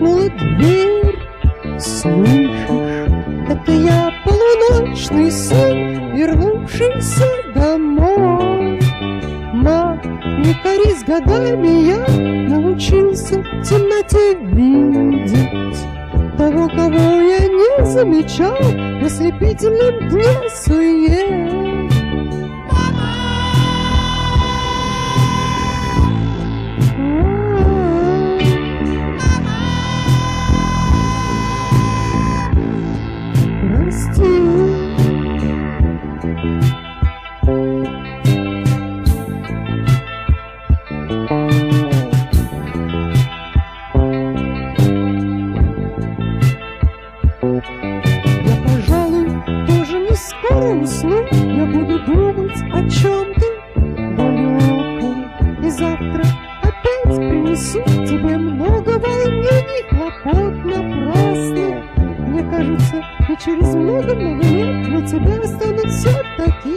скрипнула дверь. Слышишь, это я, полуночный сын, вернувшийся домой. Ма, не корись, годами я научился в темноте видеть того, кого я не замечал в ослепительном дне сует. Я, пожалуй, тоже не скоро усну. Я буду думать о чем-то далеком, и завтра опять принесу тебе много волнений, хлопот напрасно. Мне кажется, и через много-много лет для тебя останутся такие